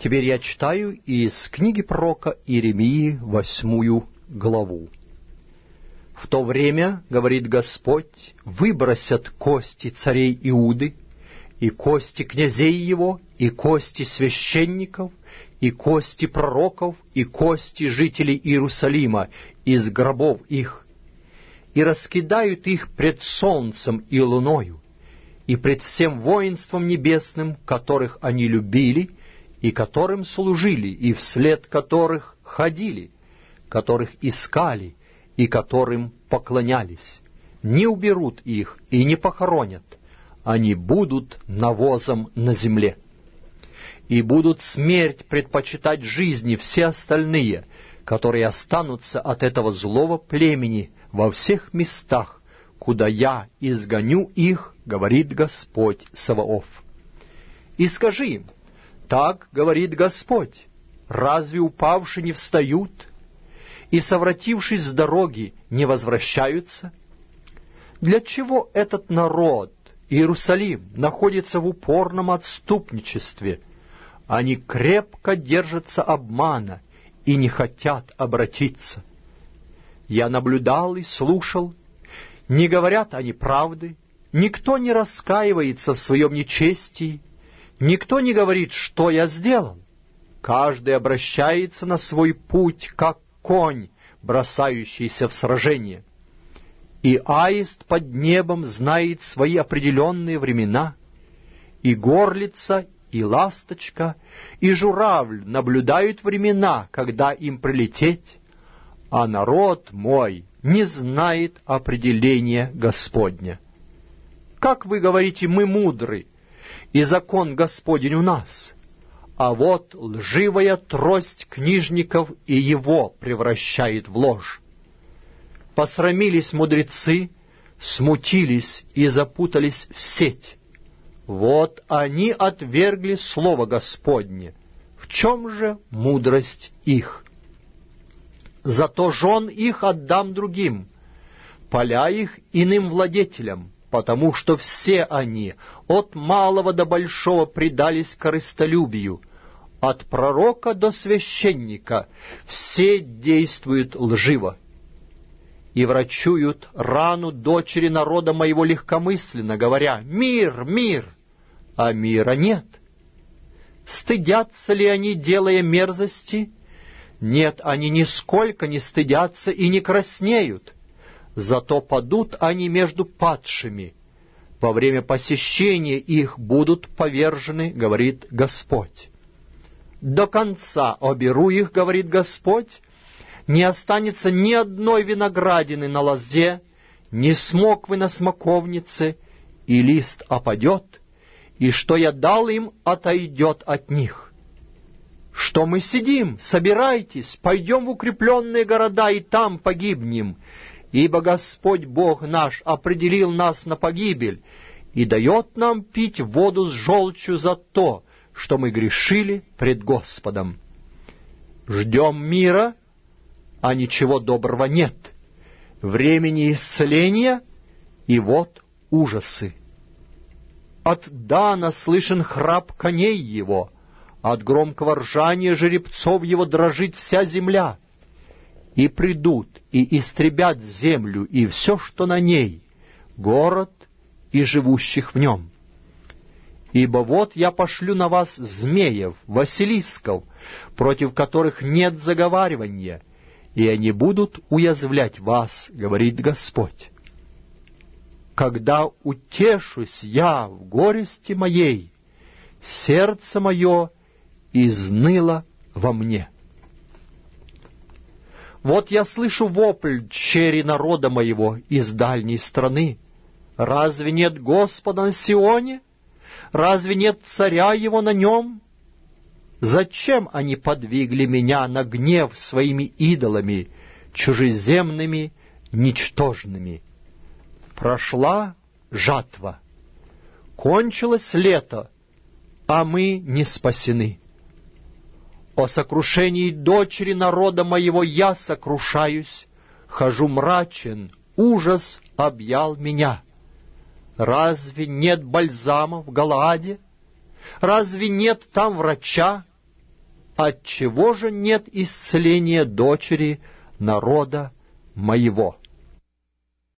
Теперь я читаю из книги пророка Иеремии 8 главу. «В то время, — говорит Господь, — выбросят кости царей Иуды, и кости князей его, и кости священников, и кости пророков, и кости жителей Иерусалима из гробов их, и раскидают их пред солнцем и луною, и пред всем воинством небесным, которых они любили, и которым служили, и вслед которых ходили, которых искали, и которым поклонялись. Не уберут их и не похоронят, они будут навозом на земле. И будут смерть предпочитать жизни все остальные, которые останутся от этого злого племени во всех местах, куда я изгоню их, говорит Господь Саваоф. И скажи им: так говорит Господь, разве упавшие не встают, и, совратившись с дороги, не возвращаются? Для чего этот народ, Иерусалим, находится в упорном отступничестве? Они крепко держатся обмана и не хотят обратиться. Я наблюдал и слушал, не говорят они правды, никто не раскаивается в своем нечестии, никто не говорит, что я сделал. Каждый обращается на свой путь, как конь, бросающийся в сражение. И аист под небом знает свои определенные времена, и горлица, и ласточка, и журавль наблюдают времена, когда им прилететь, а народ мой не знает определения Господня. Как вы говорите, мы мудры, и закон Господень у нас, а вот лживая трость книжников и его превращает в ложь. Посрамились мудрецы, смутились и запутались в сеть. Вот они отвергли слово Господне. В чем же мудрость их? Зато жен их отдам другим, поля их иным владетелям, потому что все они, от малого до большого, предались корыстолюбию, от пророка до священника, все действуют лживо. И врачуют рану дочери народа моего легкомысленно, говоря: «Мир, мир!» А мира нет. Стыдятся ли они, делая мерзости? Нет, они нисколько не стыдятся и не краснеют. Зато падут они между падшими. Во время посещения их будут повержены, говорит Господь. До конца оберу их, говорит Господь. Не останется ни одной виноградины на лозе, ни смоквы на смоковнице, и лист опадет, и что я дал им, отойдет от них. Что мы сидим? Собирайтесь, пойдем в укрепленные города, и там погибнем, ибо Господь Бог наш определил нас на погибель и дает нам пить воду с желчью за то, что мы грешили пред Господом. Ждем мира, а ничего доброго нет, времени исцеления, и вот ужасы. От Дана слышен храп коней его, от громкого ржания жеребцов его дрожит вся земля. И придут, и истребят землю, и все, что на ней, город и живущих в нем. Ибо вот я пошлю на вас змеев, василисков, против которых нет заговаривания, и они будут уязвлять вас, говорит Господь. Когда утешусь я в горести моей, сердце мое изныло во мне. Вот я слышу вопль чери народа моего из дальней страны. Разве нет Господа на Сионе? Разве нет царя его на нем? Зачем они подвигли меня на гнев своими идолами, чужеземными, ничтожными? Прошла жатва, кончилось лето, а мы не спасены. О сокрушении дочери народа моего я сокрушаюсь, хожу мрачен, ужас объял меня. Разве нет бальзама в Галааде? Разве нет там врача? отчего же нет исцеления дочери народа моего?